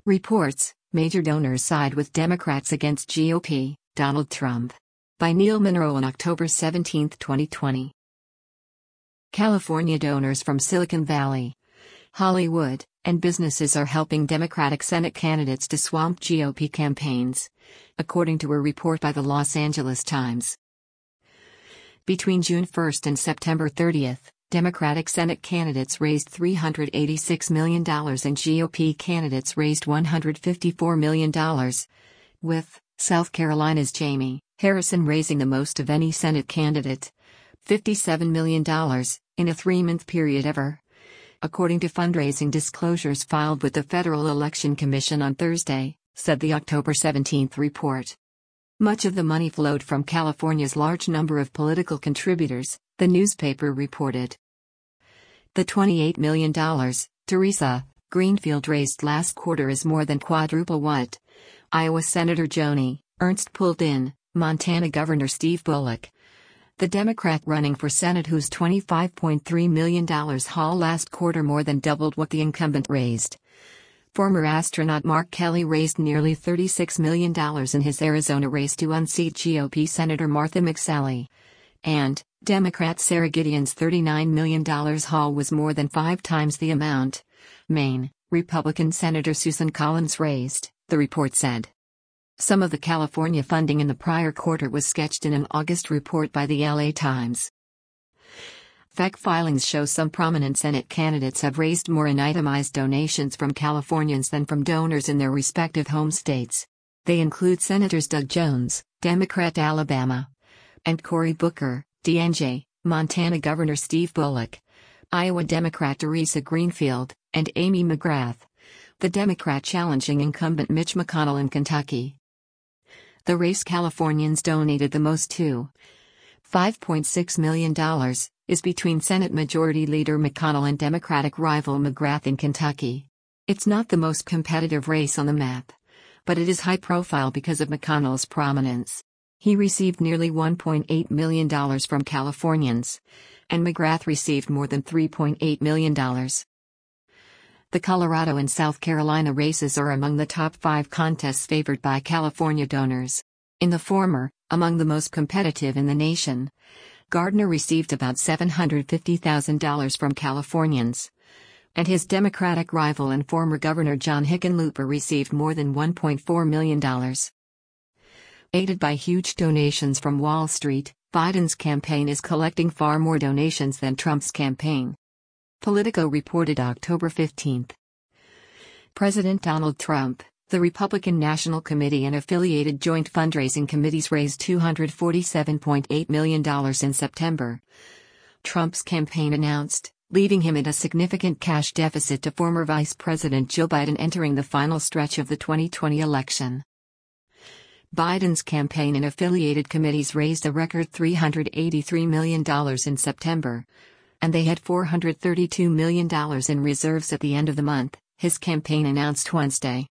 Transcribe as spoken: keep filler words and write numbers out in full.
Reports, major donors side with Democrats against G O P, Donald Trump. By Neil Monroe on October seventeenth, twenty twenty. California donors from Silicon Valley, Hollywood, and businesses are helping Democratic Senate candidates to swamp G O P campaigns, according to a report by the Los Angeles Times. Between June first and September thirtieth, Democratic Senate candidates raised three hundred eighty-six million dollars and G O P candidates raised one hundred fifty-four million dollars, with South Carolina's Jamie Harrison raising the most of any Senate candidate, fifty-seven million dollars, in a three-month period ever, according to fundraising disclosures filed with the Federal Election Commission on Thursday, said the October seventeenth report. Much of the money flowed from California's large number of political contributors, the newspaper reported. The twenty-eight million dollars Teresa Greenfield raised last quarter is more than quadruple what Iowa Senator Joni Ernst pulled in, Montana Governor Steve Bullock, the Democrat running for Senate, whose twenty-five point three million dollars haul last quarter more than doubled what the incumbent raised. Former astronaut Mark Kelly raised nearly thirty-six million dollars in his Arizona race to unseat G O P Senator Martha McSally. And Democrat Sarah Gideon's thirty-nine million dollars haul was more than five times the amount Maine Republican Senator Susan Collins raised, the report said. Some of the California funding in the prior quarter was sketched in an August report by the L A Times. F E C filings show some prominent Senate candidates have raised more in itemized donations from Californians than from donors in their respective home states. They include Senators Doug Jones, Democrat Alabama, and Cory Booker, D N J, Montana Governor Steve Bullock, Iowa Democrat Teresa Greenfield, and Amy McGrath, the Democrat challenging incumbent Mitch McConnell in Kentucky. The race Californians donated the most to, five point six million dollars, is between Senate Majority Leader McConnell and Democratic rival McGrath in Kentucky. It's not the most competitive race on the map, but it is high profile because of McConnell's prominence. He received nearly one point eight million dollars from Californians, and McGrath received more than three point eight million dollars. The Colorado and South Carolina races are among the top five contests favored by California donors. In the former, among the most competitive in the nation, Gardner received about seven hundred fifty thousand dollars from Californians, and his Democratic rival and former Governor John Hickenlooper received more than one point four million dollars. Aided by huge donations from Wall Street, Biden's campaign is collecting far more donations than Trump's campaign. Politico reported October fifteenth. President Donald Trump, the Republican National Committee and affiliated joint fundraising committees raised two hundred forty-seven point eight million dollars in September, Trump's campaign announced, leaving him at a significant cash deficit to former Vice President Joe Biden entering the final stretch of the twenty twenty election. Biden's campaign and affiliated committees raised a record three hundred eighty-three million dollars in September, and they had four hundred thirty-two million dollars in reserves at the end of the month, his campaign announced Wednesday.